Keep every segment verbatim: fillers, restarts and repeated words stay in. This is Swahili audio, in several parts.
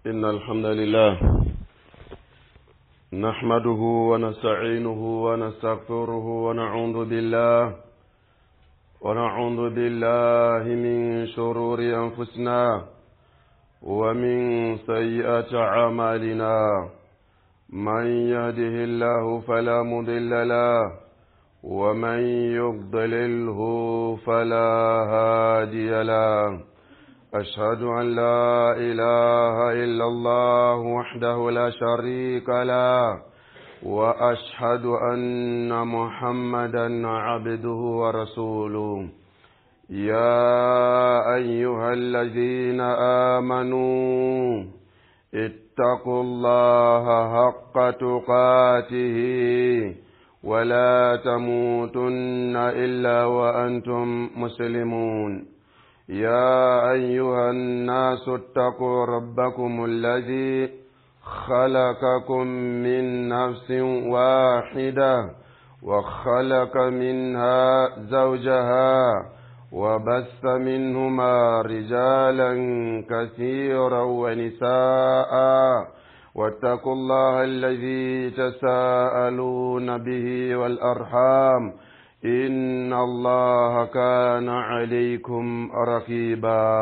إن الحمد لله نحمده ونستعينه ونستغفره ونعوذ بالله ونعوذ بالله من شرور أنفسنا ومن سيئات أعمالنا. من يهده الله فلا مضل له ومن يضلله فلا هادي له. أشهد أن لا إله إلا الله وحده لا شريك له وأشهد أن محمدا عبده ورسوله. يا أيها الذين آمنوا اتقوا الله حق تقاته ولا تموتن إلا وأنتم مسلمون. يا أيها الناس اتقوا ربكم الذي خلقكم من نفس واحدة وخلق منها زوجها وبث منهما رجالا كثيرا ونساء واتقوا الله الذي تساءلون به والأرحام إن الله كان عليكم رقيبا.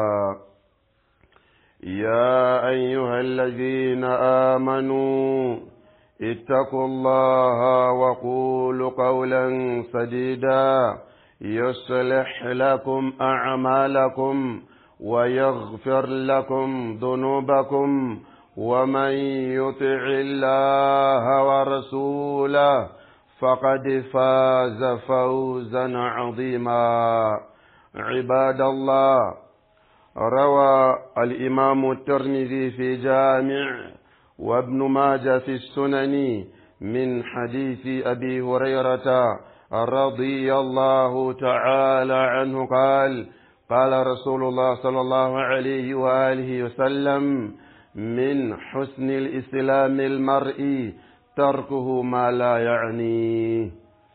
يا أيها الذين آمنوا اتقوا الله وقولوا قولا سديدا يصلح لكم أعمالكم ويغفر لكم ذنوبكم ومن يطع الله ورسوله فقد فاز فوزا عظيما. عباد الله، روى الإمام الترمذي في جامع وابن ماجه في السنن من حديث أبي هريرة رضي الله تعالى عنه قال قال رسول الله صلى الله عليه وآله وسلم: من حسن الإسلام المرء تركه ما لا يعنيه.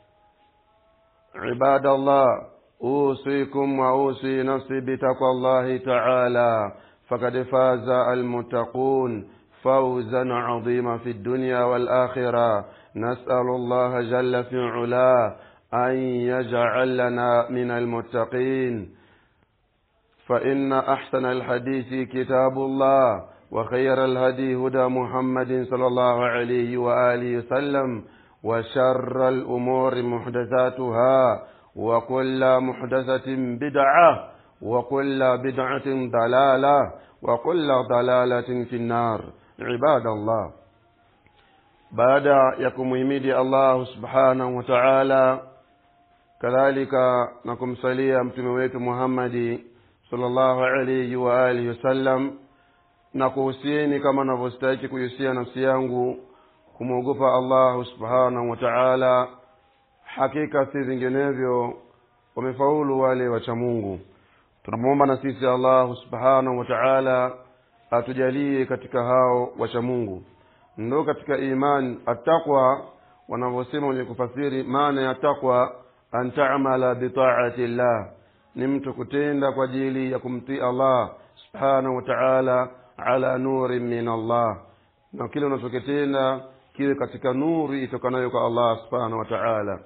عباد الله، أوصيكم وأوصي نفسي بتقوى الله تعالى، فقد فاز المتقون فوزا عظيما في الدنيا والآخرة. نسأل الله جل في علاه أن يجعلنا من المتقين. فإن أحسن الحديث كتاب الله وخير الهدي هدى محمد صلى الله عليه وآله وسلم وشر الأمور محدثاتها وكل محدثة بدعة وكل بدعة ضلالة وكل ضلالة في النار. عباد الله، بعد يكم يميدي الله سبحانه وتعالى كذلك نكم صليا متمويت محمد صلى الله عليه وآله وسلم. Na kuhusieni kama ninavyostahili kuhusia nafsi yangu kumwogopa Allah subhanahu wa ta'ala. Hakika si vinginevyo wamefaulu wale wacha Mungu. Tunamuomba na sisi Allah subhanahu wa ta'ala atujalie katika hao wacha Mungu. Ndio katika iman at-taqwa wanavyosema wenye kufasiri maana ya taqwa, an ta'mala bi ta'ati Allah, ni mtu kutenda kwa ajili ya kumtii Allah subhanahu wa ta'ala ala nuri min Allah, na kile unachokitenda kile katika nuri itokanayo kwa Allah subhanahu wa ta'ala.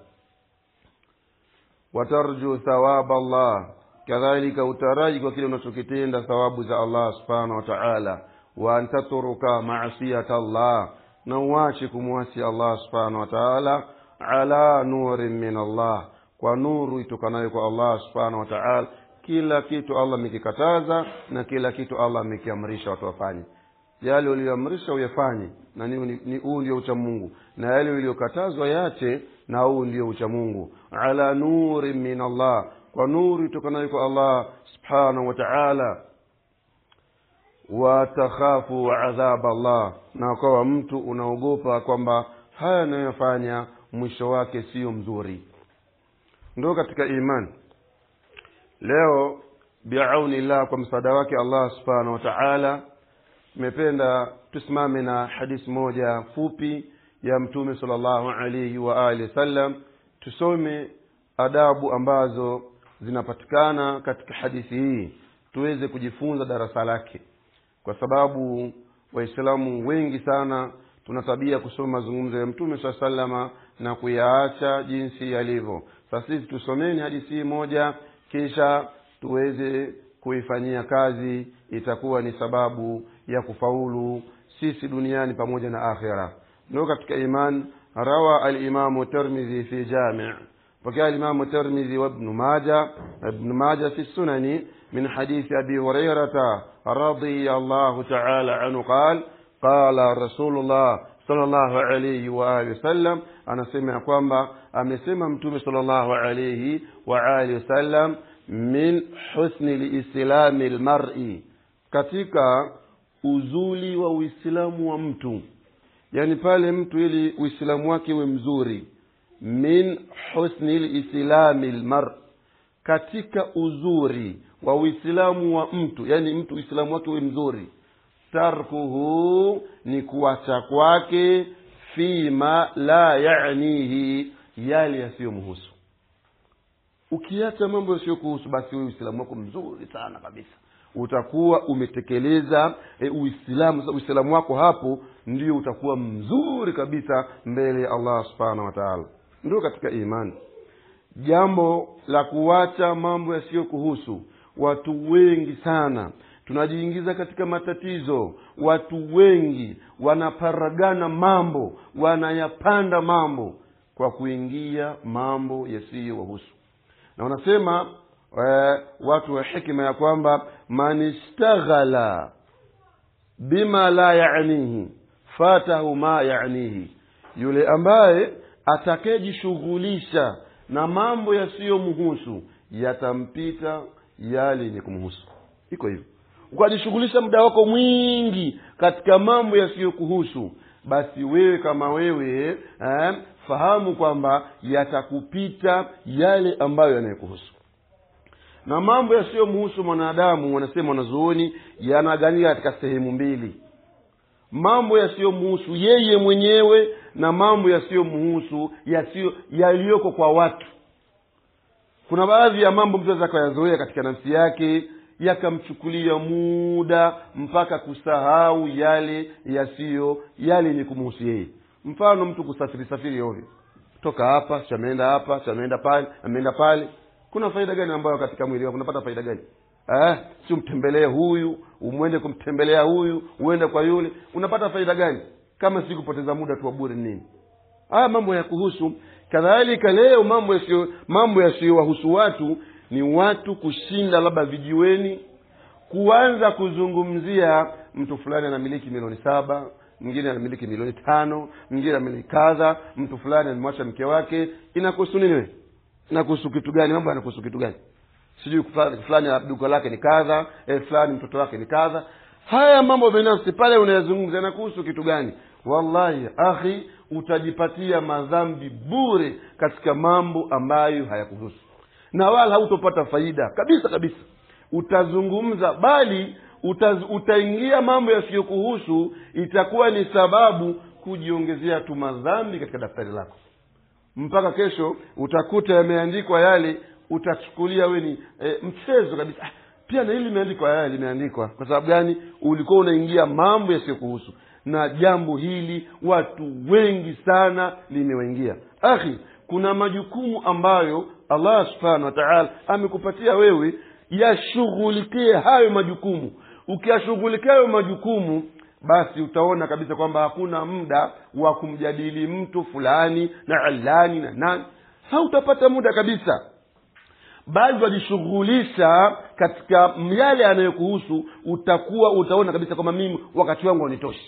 Watarju thawab Allah, kadhalika utaraji kwa kile unachokitenda thawabu za Allah subhanahu wa ta'ala. Wa antatruka ma'siyata Allah, na uache kumwasi Allah subhanahu wa ta'ala ala nuri min Allah, kwa nuru itokanayo kwa Allah subhanahu wa ta'ala. Kila kitu Allah amekikataza na kila kitu Allah amekiamrisha watu wafanye. Yale uliyoamrisha uyafanye, na ni, ni huu ndio ucha Mungu, na yale uliyokatazwa yaache, na huu ndio ucha Mungu. Ala nuri min Allah, kwa nuru itokanayo kwa Allah subhanahu wa ta'ala. Wa takhafu adhab Allah, na kwa mtu unaogopa kwamba haya anayofanya mwisho wake sio mzuri. Ndio katika imani. Leo bi'auni Allah, kwa msaada wake Allah subhanahu wa ta'ala, nimependa tusimame na hadithi moja fupi ya Mtume sallallahu alayhi wa alihi wasallam. Tusome adabu ambazo zinapatikana katika hadithi hii tuweze kujifunza darasa lake, kwa sababu Waislamu wengi sana tuna tabia kusoma mazungumzo ya Mtume sallama na kuyaacha jinsi yalivyo. Sasa sisi tusomeni hadithi moja kisha tuweze kuifanyia kazi, itakuwa ni sababu ya kufaulu sisi duniani pamoja na akhera. Ndio katika iman. Rawa al-Imam Tirmidhi fi Jami' وقال الإمام الترمذي وابن ماجه ابن ماجه في السنن من حديث أبي هريرة رضي الله تعالى عنه قال قال رسول الله صلى الله عليه وآله وسلم أنا سمع kwamba amesema Mtume صلى الله عليه وآله وسلم من حسن الإسلام المرء, katika uzuri wa Uislamu wa mtu, yani pale mtu ili Uislamu wake uwe mzuri. Min husni al-islami al-mar, katika uzuri wa Uislamu wa mtu, yani mtu Uislamu wake uwe mzuri. Tarkuhu, ni kuacha kwake, fima la ya'nihi, yale yasiyomhusu. Ukiacha mambo yasiyokuhusu, basi wewe Uislamu wako mzuri sana kabisa, utakuwa umetekeleza e, Uislamu. Uislamu wako hapo ndio utakuwa mzuri kabisa mbele ya Allah subhanahu wa ta'ala. Ndio katika imani jambo la kuacha mambo yasiyokuhusu. Watu wengi sana tunajiingiza katika matatizo. Watu wengi wanaparagana mambo, wanayapanda mambo kwa kuingia mambo yasiyowahusu. Na wanasema e, watu wa hikima ya kwamba manistaghala bima la ya'nihi fatahu ma ya'nihi, yule ambaye atakayejishughulisha na mambo yasiyomhusu yatampita yale yenye kumhusu. Iko hivyo. Ukajishughulisha muda wako mwingi katika mambo yasiyokuhusu, basi wewe kama wewe eh, fahamu kwamba yatakupita yale ambayo yanayokuhusu. Na mambo yasiyomhusu mwanadamu, wanasema wanazuoni, yanagawanyika katika sehemu mbili: mambo yasiyomhusu yeye mwenyewe na mambo yasiyomhusu yasiyo yaliyoko kwa watu. Kuna baadhi ya mambo mtu anaweza kuyazoea katika nafsi yake, yakamchukulia muda mpaka kusahau yale yasiyo yale ni kumhusu yeye. Mfano, mtu kusafiri safiri ovyo, toka hapa chameenda hapa chameenda pale ameenda pale. Kuna faida gani ambayo katika mwili wako unapata faida gani? Eh, si umtembelee huyu, umwende kumtembelea huyu, uende kwa yule, unapata faida gani kama si kupoteza muda tu bure? Nini haya mambo ya kuhusu? Kadhalika leo mambo yasiyo mambo yasiyowahusu watu ni watu kushinda labda vijiweni, kuanza kuzungumzia mtu fulani anamiliki milioni saba, mwingine anamiliki milioni tano, mwingine anamiliki kadha, mtu fulani amemwacha mke wake. Inakuhusu nini wewe? Inakuhusu kitu gani? Mambo yanakuhusu kitu gani? Sijui fulani duka lake ni kadha, eh fulani mtoto wake ni kadha. Haya mambo binafsi pale unayazungumza yanakuhusu kitu gani? Wallahi akhi, utajipatia madhambi bure katika mambo ambayo hayakuhusu, na wala hautopata faida kabisa kabisa. Utazungumza bali utaz, utaingia mambo yasiyokuhusu, itakuwa ni sababu kujiongezea tu madhambi katika daftari lako. Mpaka kesho utakuta yameandikwa yale, utachukulia wewe ni e, mchezo kabisa. Ah, pia na hili limeandikwa, yale limeandikwa. Kwa sababu gani? Ulikuwa unaingia mambo yasiyokuhusu. Na jambo hili watu wengi sana limewaingia. Akhi, kuna majukumu ambayo Allah subhanahu wa ta'ala amekupatia wewe, yashughulikie hayo majukumu. Ukiyashughulikia hayo majukumu, basi utaona kabisa kwamba hakuna muda wa kumjadili mtu fulani na alani na nani. Hautapata muda kabisa, bali wajishughulisha katika yale yanayokuhusu. Utakuwa utaona kabisa kwamba mimi wakati wangu unitoshi.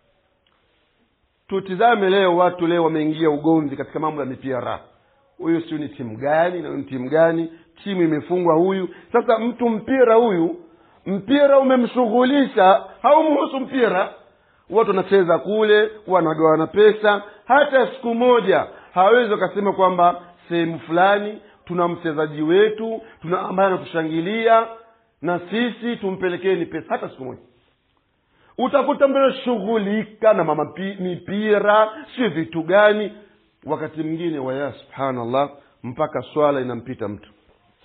Tutizame leo, watu leo wameingia ugomvi katika mambo ya mipira. Huyu sio ni timu gani na ni timu gani, timu imefungwa huyu. Sasa mtu mpira huyu, mpira umemshughulisha, haumhusu mpira. Watu wanacheza kule, wanagawana pesa. Hata siku moja hawezi kusema kwamba sehemu fulani tuna mchezaji wetu, tuna ambaye anatushangilia na sisi tumpelekeni pesa. Hata siku moja. Utakuta mbele shughulika na mama mipira, si vitu gani. Wakati mwingine wa ya subhanallah, mpaka swala inampita mtu.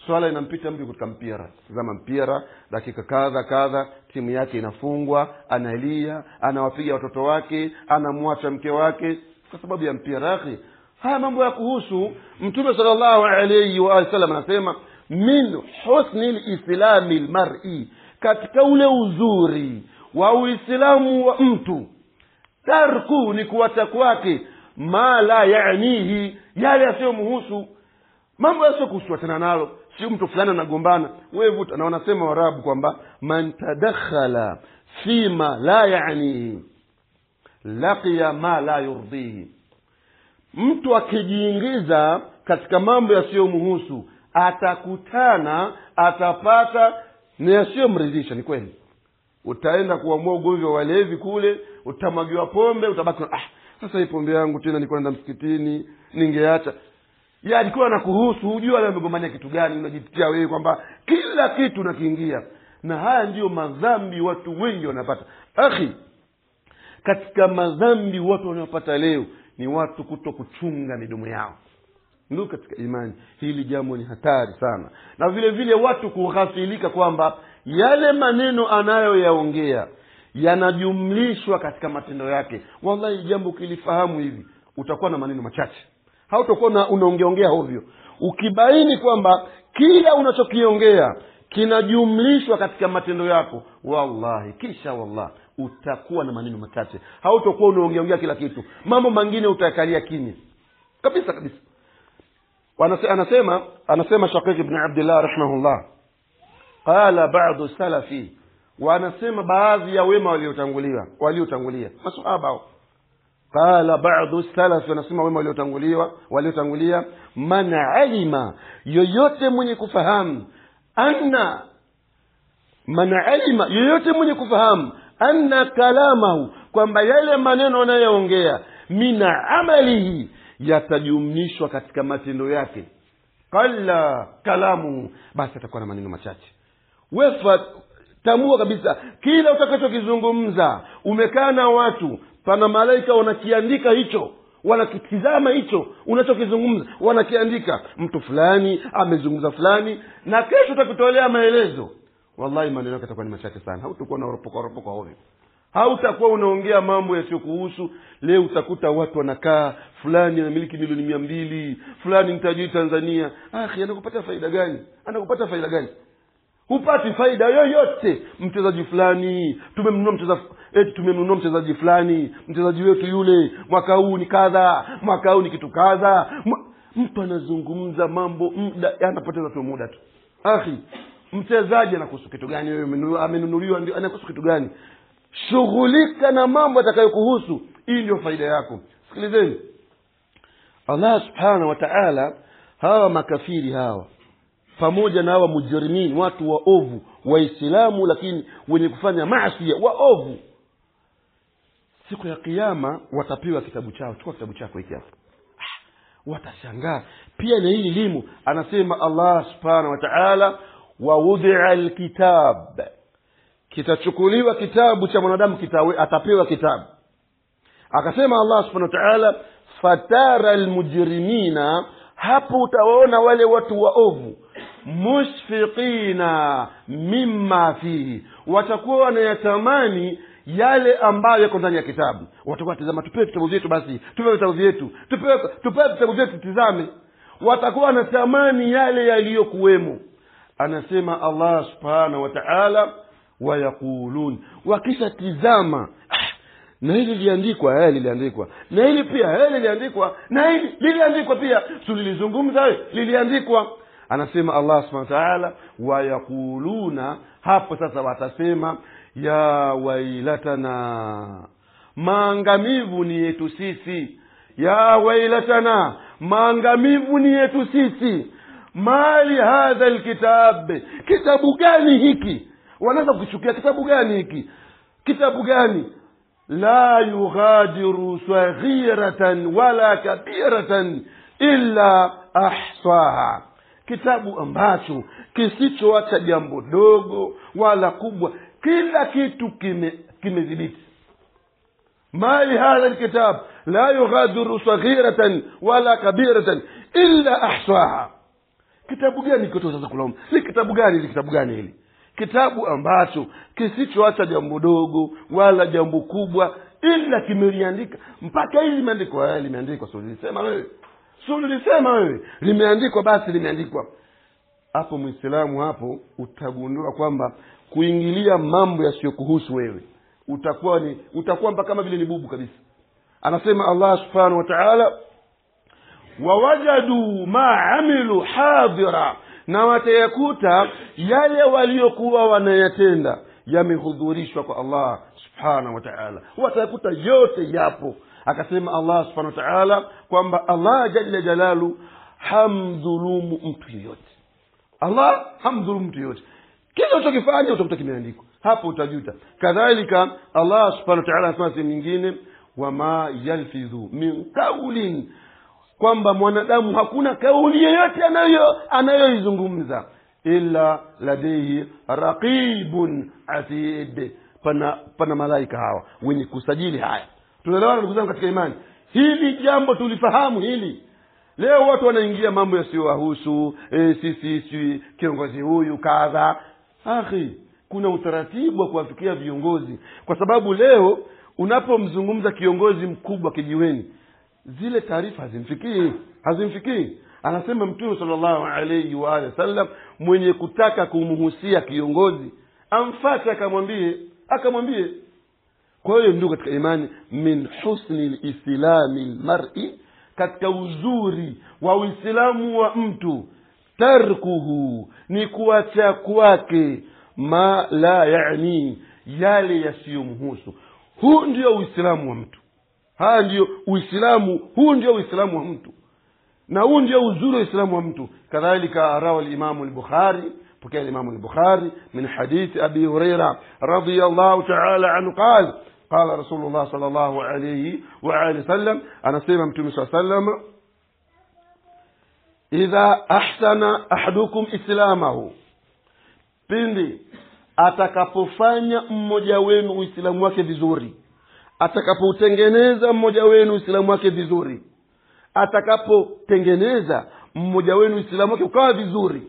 swala inampita mtu katika mpira, tazama mpira dakika kadha kadha, timu yake inafungwa, analia, anawapiga watoto wake, anamwacha mke wake kwa sababu ya mpira. Akhi, haya mambo ya kuhusu. Mtume sallallahu alayhi wa sallam anasema min husni al-islami al-mar'i, katika ule uzuri wa uislamu wa mtu, tarku ni kuacha kwake ma la yaanihi, yale yasiyomhusu, mambo yasiyokuhusu tena nalo. Si mtu fulani anagombana, wewe vuta. Na wanasema Waarabu kwamba man tadakhala fima la yaanihi laqiya ma la yurdihi, mtu akijiingiza katika mambo yasiyomhusu atakutana, atapata na yasiyomridhisha. Ni kweli, utaenda kuamua ugomvi wa walevi kule, utamwagiwa pombe, utabaki ah, sasa hii pombe yangu tena nilikuwa naenda msikitini ningeacha. Ya alikuwa anakuhusu, hujua leo umegombania kitu gani, unajitia wewe kwamba kila kitu unakiingia. Na haya ndiyo madhambi watu wengi wanapata. Akhi, katika madhambi watu wanapata leo ni watu kuto kuchunga midomo yao. Ndio katika imani hili jambo ni hatari sana. Na vile vile watu kughafilika kwamba yale maneno anayoyaongea yanajumlishwa katika matendo yake. Wallahi jambo kilifahamu hivi, utakuwa na maneno machache, hautakuwa unaongeongea ovyo. Ukibaini kwamba kila unachokiongea kinajumlishwa katika matendo yako, wallahi kisha wallahi utakuwa na maneno machache, hautakuwa unaongeongea kila kitu. Mambo mengine utayakalia kimya kabisa kabisa. Anasema anasema Shaqiq ibn Abdullah rahimahullah, qala ba'd salafi, wa anasema baadhi ya wema waliotangulia waliotangulia masahaba, qala ba'd salafi, anasema wema waliotangulia waliotangulia man alima, yoyote mwenye kufahamu, anna man alima, yoyote mwenye kufahamu, anna kalamahu, kwamba yale maneno anayoongea, mina amalihi, yatajumlishwa katika matendo yake, qalla kalamu, basi atakuwa na maneno machache. Wefa tambua kabisa kila utakachokizungumza, umekaa na watu, pana malaika wanakiandika hicho, wanakitizama hicho unachokizungumza, wanakiandika. Mtu fulani amezungumza fulani, na kesho utakutolea maelezo. Wallahi maneno yako yatakuwa ni machache sana, hautakuwa na ropoka ropoka ovyo, hautakuwa unaongea mambo yasiyokuhusu. Leo utakuta watu wanakaa, fulani anamiliki milioni mia mbili, fulani mtajiri Tanzania. Akhi, anakupata faida gani? Anakupata faida gani? Hupati faida yoyote. Mchezaji fulani tumemnunua, mchezaji eti tumemnunua mchezaji fulani, mchezaji wetu yule mwaka huu ni kadha, mwaka huu ni kitu kadha. Mtu anazungumza mambo, muda anapoteza tu muda tu. Akhi, mchezaji anakuhusu kitu gani? Wewe amenunuliwa, ndio anakuhusu kitu gani? Shughulika na mambo atakayokuhusu, hii ndio faida yako. Sikilizeni, Allah subhanahu wa ta'ala, hawa makafiri hawa pamoja na hawa mujrimin, watu waovu, waislamu lakini wenye kufanya maasi waovu, siku ya kiyama watapewa kitabu chao. Chukua kitabu chako hiki hapa. Ah, watashangaa pia na hili limu. Anasema Allah subhanahu wa ta'ala, wa wudi'a alkitab, kitachukuliwa kitabu cha mwanadamu, kitawe atapewa kitabu. Akasema Allah subhanahu wa ta'ala, fatara almujrimina, hapo utawaona wale watu waovu, mushfiqina mimma fihi, watakuwa wanayatamani yale ambayo yako ndani ya kitabu. Watakuwa tazama, tupewe vitabu vyetu, basi tupewe vitabu vyetu, tupewe tupewe vitabu vyetu tizame. Watakuwa wanatamani yale yaliyokuwemo. Anasema Allah subhanahu wa ta'ala, wa yaqulun, wakisha tizama, ah, na hili liliandikwa, hili liliandikwa, na hili pia hili liliandikwa, na hili liliandikwa pia, tulizungumza wewe liliandikwa. Anasema Allah subhanahu wa ta'ala, wa yaquluna, hapo sasa watasema, ya wailatana, maangamivu ni yetu sisi. Ya wailatana, maangamivu ni yetu sisi. Mali hadha alkitab, kitabu gani hiki? Wanaanza kuchukia, kitabu gani hiki? Kitabu gani? La yughadiru saghiratan wala kabiratan illa ahsaha, kitabu ambacho kisichoacha jambo dogo wala kubwa, kila kitu kime kimedhibiti. Mali hadha alkitab la yughadiru saghiratan wala kabiratan illa ahsaha, Kitabu gani kitoto sasa kulaumu? Ni kitabu gani? Ni kitabu gani hili? Kitabu ambacho kisichoacha jambo dogo wala jambo kubwa, ila kimeliandika mpaka hili limeandikwa. Haya limeandikwa, sio lilisema wewe, sio lilisema wewe, limeandikwa, basi limeandikwa. Hapo Muislamu, hapo utagundua kwamba kuingilia mambo yasiyokuhusu wewe utakuwa ni utakuwa mpaka kama vile ni bubu kabisa. Anasema Allah subhanahu wa ta'ala, wawajadu ma amilu hadira, na watayakuta yale waliokuwa wanayatenda yamehudhurishwa kwa Allah subhanahu wa ta'ala. Watayakuta yote yapo. Akasema Allah subhanahu wa ta'ala kwamba Allah jalla jalalu hamdhulumu mtu yoyote. Allah hamdhulumu mtu yoyote. Kile unachokifanya utakuta kimeandikwa hapo, utajuta. Kadhalika Allah subhanahu wa ta'ala anasema sehemu nyingine, wama yalfidhu min qawlin, kwamba mwanadamu hakuna kauli yoyote anayo anayoizungumza illa ladayhi raqibun atid. Pana pana malaika hawa wenye kusajili haya. Tunaelewana ndugu zangu katika imani? Hili jambo tulifahamu hili. Leo watu wanaingia mambo yasiyowahusu, eh sisi si kiongozi huyu kadha. Akhi, kuna utaratibu wa kuwafikia viongozi, kwa sababu leo unapomzungumza kiongozi mkubwa kijiweni, zile taarifa hazimfikii hazimfikii. Anasema Mtume sallallahu alayhi wa alihi wasallam, mwenye kutaka kumhusia kiongozi amfuate akamwambie akamwambie. Kwa hiyo ndio katika imani, min husni al-islami al-mar'i, katika uzuri wa Uislamu wa mtu, tarkuhu, ni kuacha kwake ma la yaani, yale yasiyomhusu. Huu ndio Uislamu wa mtu. Haa ndio Uislamu, huu ndio Uislamu wa mtu, na huu ndio uzuri wa Uislamu wa mtu. Kadhalika rawi al-Imam al-Bukhari, pokea al-Imam al-Bukhari min hadith Abi Hurairah radiyallahu ta'ala anhu qala qala Rasulullah sallallahu alayhi wa alihi wasallam, anasema Mtume sallallahu alayhi wasallam, idha ahsana ahadukum islamahu, pindi atakapofanya mmoja wenu Uislamu wake vizuri, atakapoutengeneza mmoja wenu Uislamu wake vizuri, atakapotengeneza mmoja wenu Uislamu wake ukawa vizuri,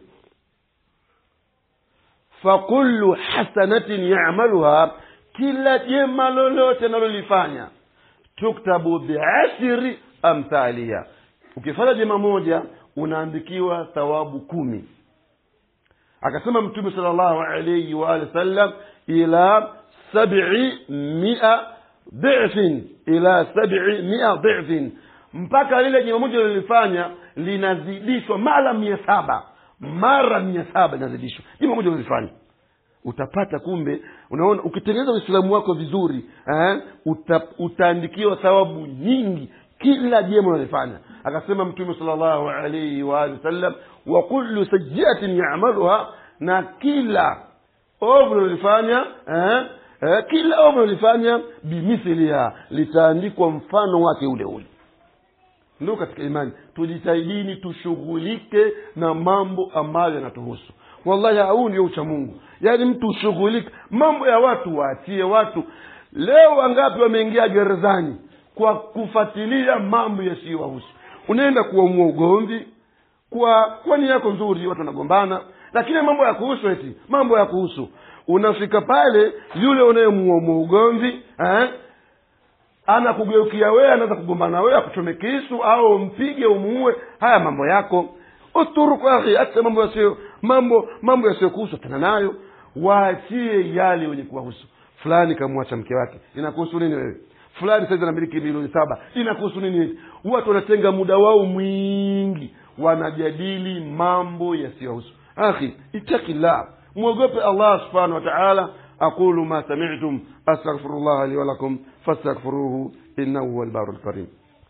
fa kullu hasanatin ya'maluha, kila jema lolote analolifanya, tuktabu bi'ashri amthaliha, ukifanya jema moja unaandikiwa thawabu kumi. Akasema Mtume sallallahu alayhi wa alihi wasallam, ila sab'i mi'a dhifin, ila sab'i mi'a dhifin, mpaka lile jema moja lilifanya linazidishwa mara mia saba mara mia saba linazidishwa jema moja lilifanya. Utapata kumbe, unaona, ukitengeneza Uislamu wako vizuri, eh uta, utaandikiwa thawabu nyingi kila jema unalofanya. Akasema Mtume sallallahu alayhi wa alihi wasallam, wa kullu sayyi'atin ya'maluha, na kila ovu unalofanya, eh, eh kila ovu unalofanya, bimithliha, litaandikwa mfano wake ule ule. Ndio katika imani tujitahidini tushughulike na mambo ambayo yanatuhusu. Wallahi huu ndio ucha Mungu. Yaani mtu ushughulike mambo ya watu, waachie watu. Leo wangapi wameingia gerezani kwa kufuatilia mambo yasiyowahusu? Unaenda kuamua ugomvi kwa kwa nia yako nzuri, watu wanagombana, lakini mambo ya kuhusu, eti mambo ya kuhusu, unafika pale yule unayemuamua ugomvi, eh anakugeukia wewe, anaanza kugombana wewe, akuchome kisu au mpige umuue. Haya mambo yako uturuku akhi, hata mambo yasiyo mambo mambo yasiyokuhusu tena nayo waachie yale wenye kuwahusu. Fulani kamwacha mke wake, inakuhusu nini wewe? Fulani sasa anamiliki milioni saba, inakuhusu nini? Watu wanatenga muda wao mwingi wanajadili mambo yasiyohusu. Akhi, itakillah, muogope Allah subhanahu wa ta'ala. aqulu ma sami'tum astaghfirullah li wa lakum fastaghfiruhu innahu huwal barrul karim.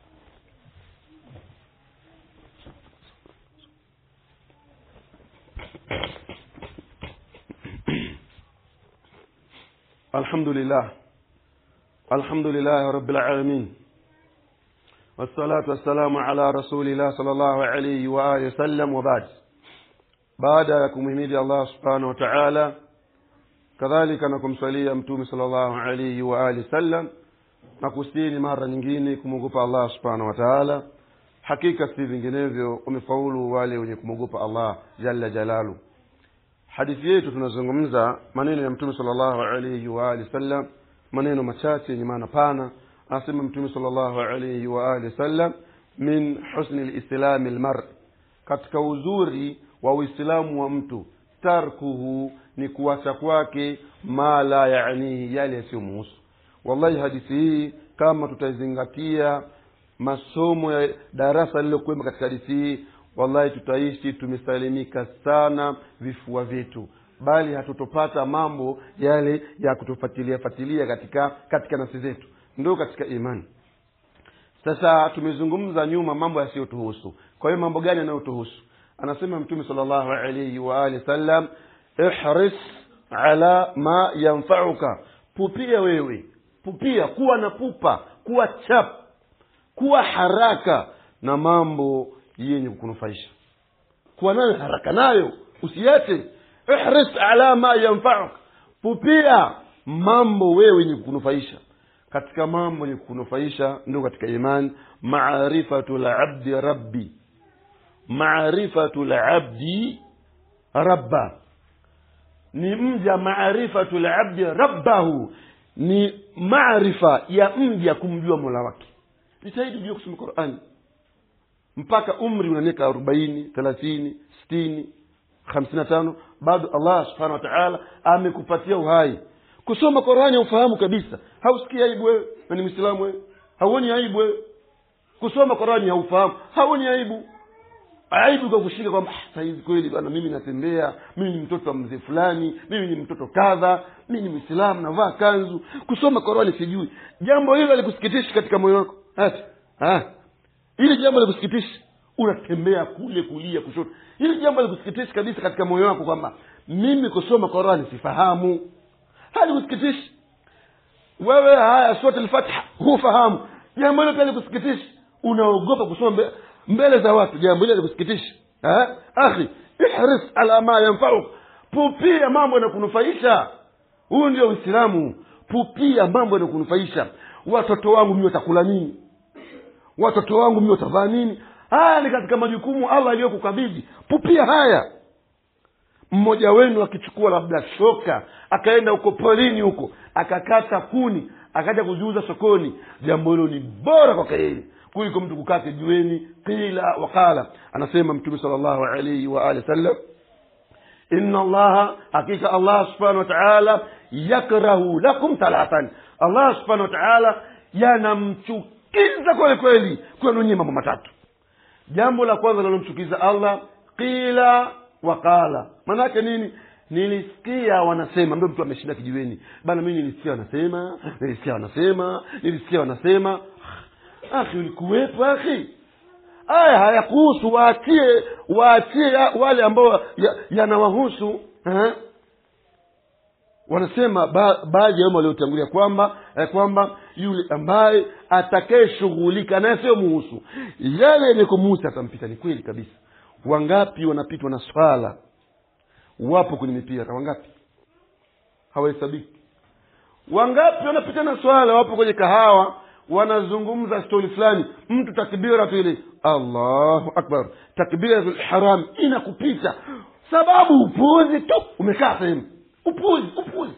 alhamdulillah alhamdulillah rabbil alamin, wassalatu wassalamu ala rasulillah sallallahu alayhi wa alihi wasallam, wa ba'd. Baada ya kumhimidi Allah subhanahu wa ta'ala, kadhalika na kumsalia Mtume sallallahu alayhi wa alihi wasallam, na kusini mara nyingine kumwogopa Allah subhanahu wa ta'ala, hakika si vinginevyo wamefaulu wale wenye kumogopa Allah jalla jalalu. Hadithi yetu tunazungumza maneno ya Mtume sallallahu alayhi wa alihi wasallam, maneno machache yenye maana pana. Anasema Mtume sallallahu alayhi wa alihi wasallam, min husni al-islam al-mar, katika uzuri wa uislamu wa mtu, tarkuhu, ni kuacha kwake ma la yaani, yale yasiyomhusu. Wallahi hadithi hii kama tutaizingatia masomo ya darasa lilokuwa katika hadithi hii, wallahi tutaishi tumesalimika sana vifua vyetu, bali hatutopata mambo yale ya kutufuatilia fuatilia katika katika nafsi zetu, ndio katika imani. Sasa tumezungumza nyuma mambo yasiyotuhusu. Kwa hiyo mambo gani yanayotuhusu? Anasema Mtume sallallahu alayhi wa alihi wasallam, ihris ala ma yanfa'uka, pupia wewe, pupia, kuwa na pupa, kuwa chap, kuwa haraka na mambo yenye kukunufaisha, kuwa nayo haraka nayo, usiache. Ihris ala ma yanfa'uka, pupia mambo wewe yenye kukunufaisha. Katika mambo yenye kukunufaisha ndio katika imani, ma'rifatul abdi rabbi, ma'rifatul abdi rabba, ni mja ma'rifatul abdi rabbahu, ni maarifa ya mja kumjua Mola wake. Jitahidi ujue kusoma Qur'an mpaka umri una miaka arobaini, thelathini, sitini, hamsini na tano, bado Allah subhanahu wa ta'ala amekupatia uhai. Kusoma Qur'ani ufahamu kabisa, hausikii aibu wewe na ni Muislamu wewe, hauoni aibu wewe. Kusoma Qur'ani haufahamu, hauoni aibu. Aibu kwa kushika kwamba sasa hivi kweli bwana mimi natembea, mimi ni mtoto wa mzee fulani, mimi ni mtoto kadha, mimi ni Muislamu navaa kanzu. Kusoma Qur'ani sijui. Jambo hilo likusikitisha katika moyo wako? Ati ah ili jambo likusikitisha, unatembea kule kulia kushoto. Ili jambo likusikitisha kabisa katika moyo wako kwamba mimi kusoma Qur'ani sifahamu. Hali kusikitisha. Wewe haya sura al-Fatiha hufahamu. Jambo hilo pia likusikitisha, unaogopa kusoma mbele, mbele za watu. Jambo hilo likusikitisha. Eh? Akhi, ihris ala ma yanfa'uk. Pupia mambo yanakunufaisha. Huu ndio Uislamu. Pupia mambo yanakunufaisha. Watoto wangu mimi watakula nini? Watoto wangu mimi watavaa nini? Haya ni katika majukumu Allah aliyokukabidhi. Pupia haya. Mmoja wenu akichukua labda shoka, akaenda huko polini huko, akakata kuni, akaja kuziuza sokoni, jambo hilo ni bora kwa yeye kuliko mtu kukaa kijiweni qila waqala. Anasema Mtume sallallahu alayhi wa alihi wasallam, inna Allah, hakika Allah subhanahu wa ta'ala, yakrahu lakum thalathan, Allah subhanahu wa ta'ala yanamchukiza kweli kweli kwenu nyinyi mambo matatu. Jambo la kwanza linalomchukiza Allah, qila waqala. Maana yake nini? Nilisikia wanasema. Ndio mtu ameshinda kijiweni, bana mimi nilisikia wanasema, nilisikia wanasema, nilisikia wanasema. Akhi, ulikuwepo akhi? Aya hayakuhusu, waachie waachie wale ambao yanawahusu. ya wanasema ba, baadhi ya wao waliotangulia kwamba eh, kwamba yule ambaye atakayeshughulika na sio muhusu yale yanayomuhusu atampita. Ni kweli kabisa. Wangapi wanapitwa na swala, wapo kwenye mipira? Wangapi hawahesabiki? Wangapi wanapita na swala, wapo kwenye kahawa wanazungumza story fulani, mtu takbira tu ile Allahu akbar, takbiratul haram inakupita, sababu upuzi tu, umekaa sehemu upuzi upuzi.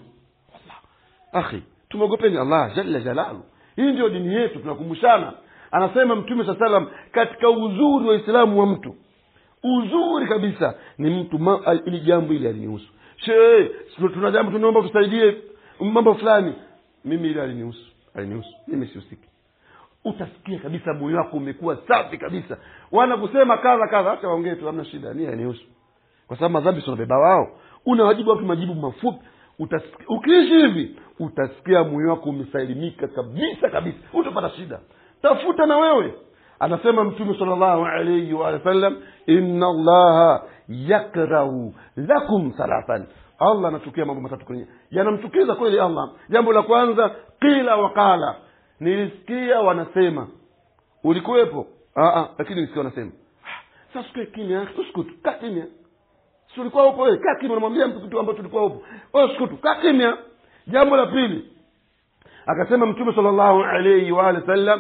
Akhi, tumogopeni Allah jalla jalalu. Hii ndio dini yetu, tunakumbushana. Anasema Mtume sallallahu alayhi wasallam, katika uzuri wa Uislamu wa mtu, uzuri kabisa ni mtu ma, ili jambo ile alinihusu. Shehe, tuna jambo tunaomba tusaidie mambo fulani, mimi ile alinihusu, alinihusu, mimi sihusiki. Utasikia kabisa moyo wako umekuwa safi kabisa. Wanakusema kadha kadha, acha waongee tu, hamna shida, ni alinihusu. Kwa sababu madhambi sio beba wao. Una wajibu wa majibu mafupi. Utasikia, ukiishi hivi utasikia moyo wako umesalimika kabisa kabisa, utapata shida. Tafuta na wewe. Anasema Mtume sallallahu alayhi wa sallam, inna Allaha yakrahu lakum thalathan, Allah anachukia mambo matatu kwenye, yanamchukiza kweli Allah. Jambo la kwanza, qila wa qala, nilisikia wanasema. Ulikuwepo? Ah ah, lakini nilisikia wanasema. Sasa usikie kimya, usikutu, kaa kimya. Si ulikuwa upo wewe? Kaa kimya, unamwambia mtu kitu ambacho tulikuwa upo. Wewe usikutu, kaa kimya. Jambo la pili, akasema Mtume sallallahu alayhi wa sallam,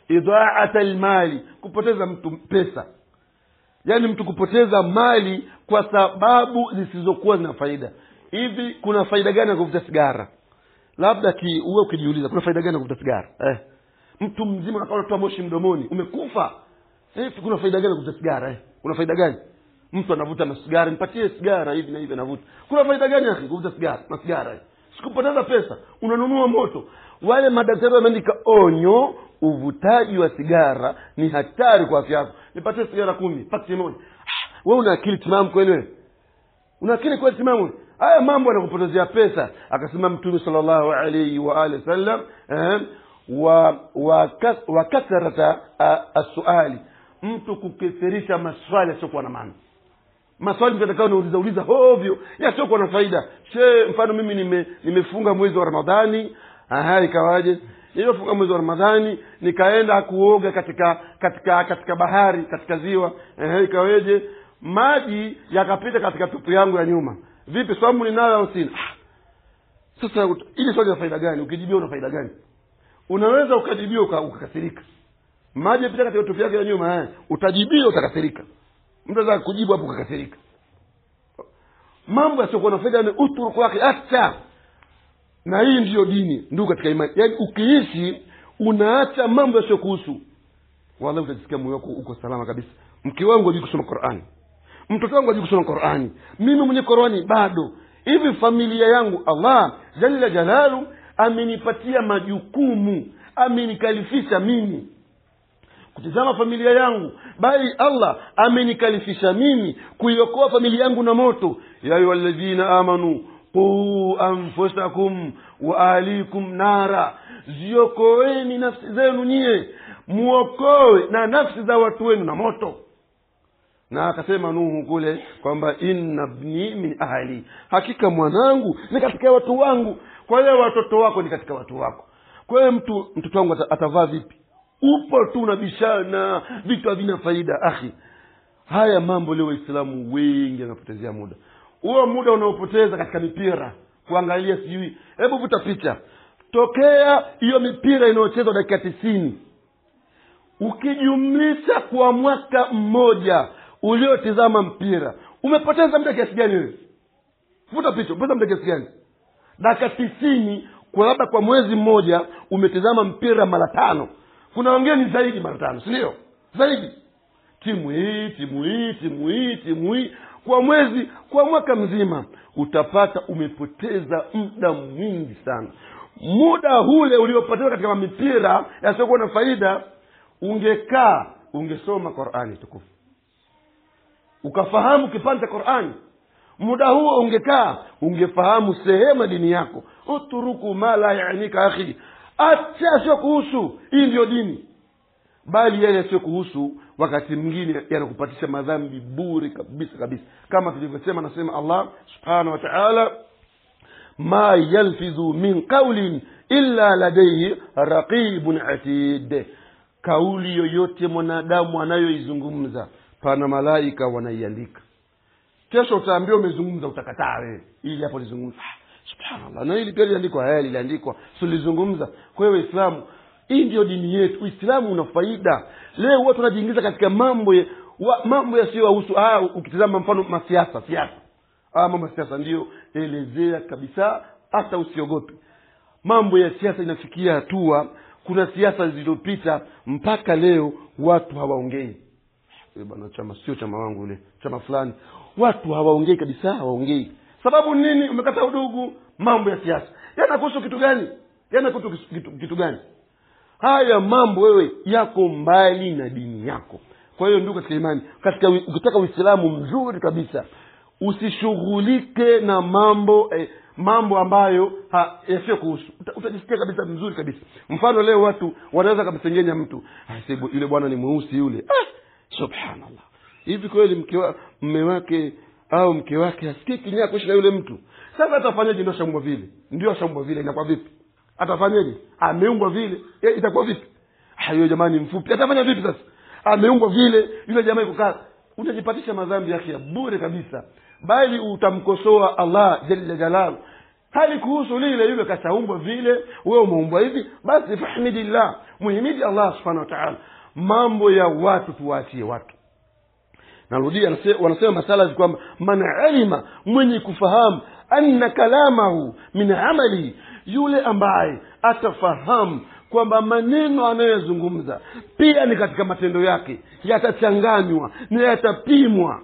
idha'at almali, kupoteza mtu pesa, yani mtu kupoteza mali kwa sababu zisizokuwa na faida. Hivi kuna faida gani ya kuvuta sigara? Labda ki uwe ukijiuliza kuna faida gani ya kuvuta sigara? Eh, mtu mzima anatoa moshi mdomoni, umekufa. Eh, kuna faida gani ya kuvuta sigara? Eh, kuna faida gani? Mtu anavuta masigara, nipatie sigara hivi na hivi anavuta. Kuna faida gani ya kuvuta sigara? Na sigara hii sikupoteza pesa, unanunua moto. Wale madaktari wameandika onyo, uvutaji wa sigara ni hatari kwa afya yako. Nipatie sigara kumi, pakiti moja. Ah, wewe una akili timamu kweli wewe? Una akili kweli timamu? Haya mambo yanakupotezea pesa. Akasema Mtume sallallahu alayhi wa alihi wasallam, eh, wa wa, wa kasrata as-suali, mtu kukithirisha maswali yasiyokuwa na maana. Maswali mtakao nauliza uliza ovyo yasiyokuwa na faida. She, mfano mimi nime nimefunga mwezi wa Ramadhani, aha ikawaje? Nilifunga mwezi wa Ramadhani nikaenda kuoga katika katika katika bahari, katika ziwa, eh ikaweje? Maji yakapita katika tupu yangu ya nyuma. Vipi, swaumu ninayo au sina? Sasa ili swali la faida gani? Ukijibia una faida gani? Unaweza ukajibia ukakasirika. Maji yapita katika tupu yako ya nyuma, eh utajibia utakasirika. Mtu anaweza kujibu hapo ukakasirika. Mambo yasiyokuwa na faida ni uturu kwake acha. Na hii ndiyo dini ndio katika imani. Yaani ukiishi unaacha mambo yasiyokuhusu, wallahi utajisikia moyo wako uko salama kabisa. Mke wangu hajui kusoma Qur'ani, mtoto wangu hajui kusoma Qur'ani, mimi mwenye Qur'ani bado. Hivi familia yangu Allah jalla jalalu amenipatia majukumu, amenikalifisha mimi kutazama familia yangu, bali Allah amenikalifisha mimi kuiokoa familia yangu na moto. Ya ayyuhalladhina amanu qu anfusakum wa ahlikum nara, ziokoeni nafsi zenu nyie, muokoe na nafsi za watu wenu na moto. Na akasema Nuhu kule kwamba inna ibni min ahli, hakika mwanangu ni katika watu wangu. Kwa hiyo watoto wako ni katika watu wako. Kwa hiyo mtu mtoto wangu atavaa vipi? Upo tu na bishana, vitu havina faida akhi. Haya mambo leo Waislamu wengi wanapotezea muda. Huo muda unaopoteza katika mipira, kuangalia sijui, hebu vuta picha. Tokea hiyo mipira inayochezwa dakika tisini, ukijumlisha kwa mwaka mmoja uliotizama mpira, umepoteza muda kiasi gani wewe? Vuta picha, umepoteza muda kiasi gani? Dakika tisini kwa labda kwa mwezi mmoja umetizama mpira mara tano. Kuna wengine ni zaidi mara tano, si ndio? Zaidi. Timu hii, timu hii, timu hii, timu hii, kwa mwezi, kwa mwaka mzima utapata umepoteza muda mwingi sana. Muda ule uliopoteza katika mipira yasiyokuwa na faida, ungekaa ungesoma Qur'ani tukufu, ukafahamu kipande cha Qur'ani. Muda huo ungekaa ungefahamu sehemu dini yako. Uturuku ma la yaanika akhi, acha sio kuhusu. Hii ndio dini. Bali yale sio kuhusu wakati mwingine yanakupatisha madhambi bure kabisa kabisa. Kama tulivyosema, nasema Allah subhanahu wa ta'ala, ma yalfidhu min qawlin illa ladayhi raqibun atid, kauli yoyote mwanadamu anayoizungumza pana malaika wanaiandika. Kesho utaambiwa umezungumza, utakataa wewe, ili hapo lizungumza. Subhanallah, na hili pia liandikwa, haya liandikwa, sulizungumza. Kwa hiyo Uislamu, hii ndio dini yetu. Uislamu una faida. Leo watu wanajiingiza katika mambo ya wa, mambo yasiyohusu. Ah, ukitazama mfano masiasa, siasa. Ah, mambo ya siasa ndio elezea kabisa, hata usiogope. Mambo ya siasa inafikia hatua, kuna siasa zilizopita mpaka leo watu hawaongei. Eh bwana, chama sio chama wangu ule, chama fulani. Watu hawaongei kabisa, hawaongei. Sababu nini? Umekata udugu. Mambo ya siasa yanakuhusu kitu gani? Yanakuhusu kitu, kitu gani? Haya mambo wewe yako mbali na dini yako. Kwa hiyo ndugu katika imani, katika ukitaka Uislamu mzuri kabisa, usishughulike na mambo eh, mambo ambayo yasio kuhusu. Uta, utajisikia kabisa mzuri kabisa. Mfano leo watu wanaweza kumsengenya mtu, ah yule bwana ni mweusi yule. Ah, subhanallah. Hivi kweli mke wa mume wake au mke wake asikie kinyaa kuishi na yule mtu? Sasa atafanyaje? Ndio shambwa vile, ndio shambwa vile, inakuwa vipi? Atafanyaje? Ameumbwa vile, e, itakuwa vipi? Hayo jamani mfupi, atafanya vipi sasa? Ameumbwa vile, yule jamaa yuko kaza. Utajipatisha madhambi yake bure kabisa, bali utamkosoa Allah jalla jalalu. Hali kuhusu lile, yule kashaumbwa vile, wewe umeumbwa hivi, basi fahmidillah, muhimidi Allah subhanahu wa ta'ala. Mambo ya watu tuwaachie watu. Narudia, wanasema masala kwamba man alima, mwenye kufahamu, anna kalamahu min amali, yule ambaye atafahamu kwamba maneno anayozungumza pia ni katika matendo yake, yatachanganywa na yatapimwa.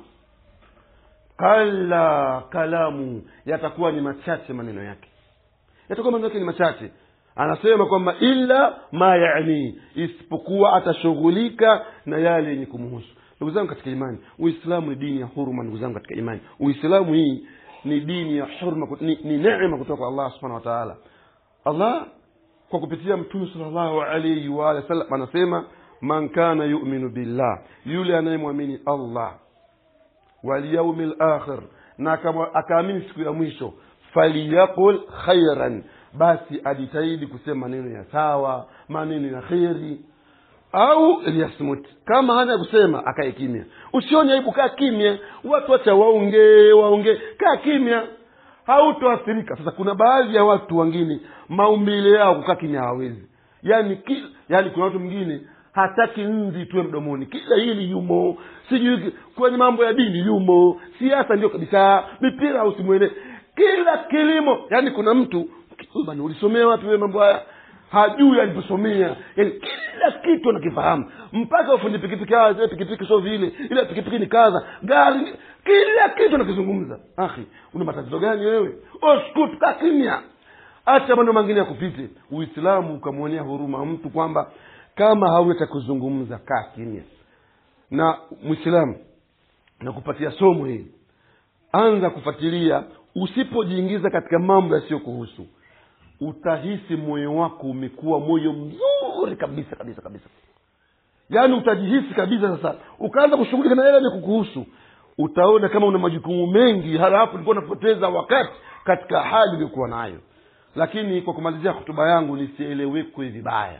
Kala kalamu, yatakuwa ni machache maneno yake, yatakuwa maneno yake ni machache. Anasema kwamba illa ma yaani, isipokuwa atashughulika na yale yenye kumhusu. Ndugu zangu katika imani, Uislamu ni dini ya huruma. Ndugu zangu katika imani, Uislamu hii ni dini ya huruma, ni, ni neema kutoka kwa Allah subhanahu wa ta'ala. Allah kwa kupitia Mtume sallallahu alayhi wa sallam anasema, man kana yu'minu billah, yule anayemwamini Allah, wal yawmil akhir, na kama akaamini siku ya mwisho, faliyaqul khairan, basi ajitahidi kusema maneno ya sawa, maneno ya khairi, au liyasmut, kama hana kusema akae kimya. Usione aibu, kaa kimya. Watu acha waongee waongee, kaa kimya, hautoathirika. Sasa kuna baadhi ya watu wengine maumbile yao kukaa kimya hawezi. Yaani kila yani kuna watu mwingine hataki nzi tuwe mdomoni, kila hili yumo, sijui kwenye mambo ya dini yumo, siasa ndio kabisa, mipira usimwele, kila kilimo. Yani kuna mtu bwana, ulisomea wapi wewe mambo haya? Hajui aliposomea. Yani kila kitu anakifahamu, mpaka ufundi pikipiki. Ah, zile pikipiki sio vile, ile pikipiki ni kaza, gari, kila kitu anakizungumza. Akhi, una matatizo gani wewe? Oskuta kimya, acha maneno mengine yakupite. Uislamu ukamwonea huruma mtu kwamba kama hawezi kuzungumza, kaa kimya. Na Muislamu nakupatia somo hili, anza kufuatilia. Usipojiingiza katika mambo yasiyokuhusu, utahisi moyo wako umekuwa moyo mzuri kabisa kabisa kabisa. Yaani utajihisi kabisa. Sasa ukaanza kushughulika na yale yanayokuhusu, utaona kama una majukumu mengi, halafu ulikuwa unapoteza wakati katika hali uliyokuwa nayo. Lakini kwa kumalizia hotuba yangu, nisielewekwe vibaya,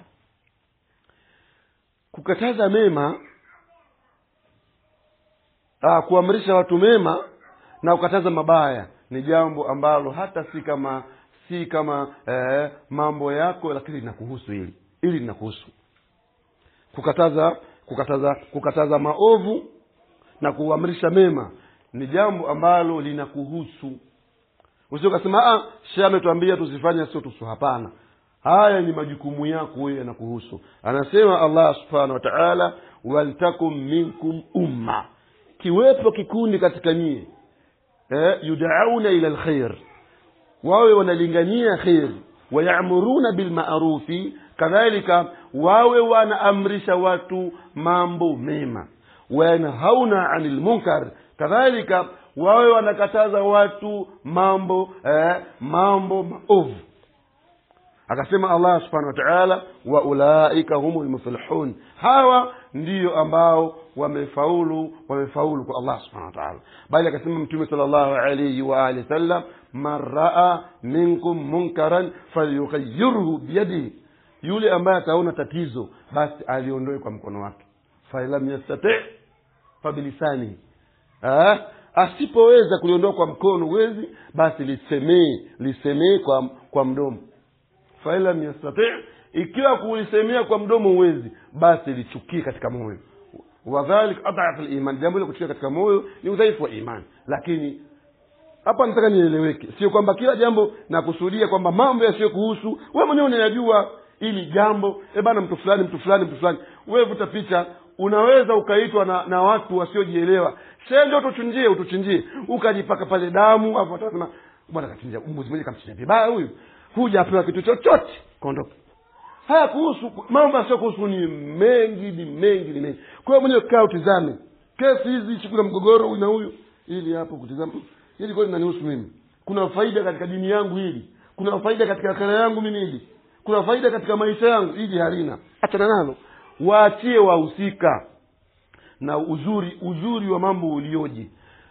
kukataza mema, ah kuamrisha watu mema na kukataza mabaya ni jambo ambalo hata si kama si kama eh, mambo yako, lakini linakuhusu hili. Hili linakuhusu. Kukataza kukataza kukataza maovu na kuamrisha mema ni jambo ambalo linakuhusu. Usio kasema ah, shehe ametuambia tusifanye, sio tusu. Hapana, haya ni majukumu yako wewe, yanakuhusu. Anasema Allah subhanahu wa ta'ala, waltakum minkum umma, kiwepo kikundi katika nyie, eh, yud'auna ila alkhair, wawe wanalingania khair, wayamuruna bil ma'rufi, kadhalika wawe wanaamrisha watu mambo mema, wayanhauna 'anil munkar, kadhalika wawe wanakataza watu mambo eh, mambo maovu. Akasema Allah subhanahu wa ta'ala, wa ulaika humul muflihun, hawa ndio ambao wamefaulu wamefaulu kwa Allah subhanahu wa ta'ala. Bali akasema Mtume sallallahu alayhi wa alihi wasallam, man raa minkum munkaran falyughayyirhu biyadihi, yule ambaye ataona tatizo basi aliondoe kwa mkono wake. Fa lam yastati fa bilisani, ah asipoweza kuliondoa kwa mkono wezi, basi lisemee lisemee kwa kwa mdomo. Fa lam yastati, ikiwa kulisemea kwa mdomo uwezi, basi lichukie katika moyo. Wadhalik adhaf al-iman, jambo la kuchukia katika moyo ni udhaifu wa imani. Lakini hapa nataka nieleweke, sio kwamba kila jambo na kusudia kwamba mambo yasiyokuhusu wewe mwenyewe unayajua ili jambo, eh bana, mtu fulani mtu fulani mtu fulani, wewe vuta picha, unaweza ukaitwa na, na watu wasiojielewa, shehe ndio tuchinjie utuchinjie, ukajipaka pale damu, hapo atasema bwana kachinja mbuzi mmoja, kamchinja vibaya huyu, huja apewa kitu chochote, kondoka. Haya kuhusu mambo yasiyokuhusu ni mengi ni mengi ni mengi. Kwa hiyo mwenyewe kaa utizame kesi hizi, chukua mgogoro huyu na huyu, ili hapo kutizama hili kweli linanihusu mimi, kuna faida katika dini yangu hili, kuna faida katika akhera yangu mimi hili, kuna faida katika maisha yangu hili, halina, achana nalo, waachie wahusika. Na uzuri uzuri wa mambo ulioje,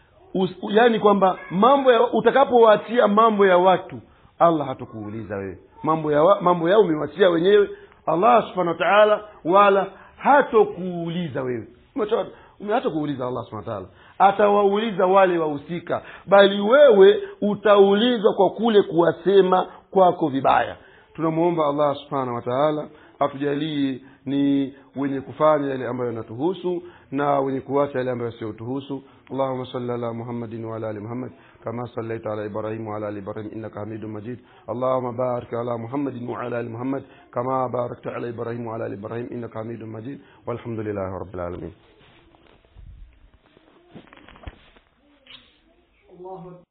yani kwamba mambo ya utakapowaachia mambo ya watu, Allah hatakuuliza wewe mambo ya wa, mambo yao umewachia wenyewe, Allah subhanahu wa ta'ala wala hatakuuliza wewe. Hata kuuliza Allah subhanahu wa ta'ala, atawauliza wale wahusika, bali wewe utaulizwa kwa kule kuwasema kwako vibaya. Tunamuomba Allah subhanahu wa ta'ala atujalie ni wenye kufanya yale ambayo yanatuhusu na wenye kuacha yale ambayo yasiyotuhusu. Allahumma salli ala Muhammadin wa ala ali Muhammad kama sallaita ala Ibrahim wa ala ali Ibrahim innaka Hamidum Majid. Allahumma barik ala Muhammadin wa ala ali Muhammad kama barakta ala Ibrahim wa ala ali Ibrahim innaka Hamidum Majid. Walhamdulillahi rabbil alamin.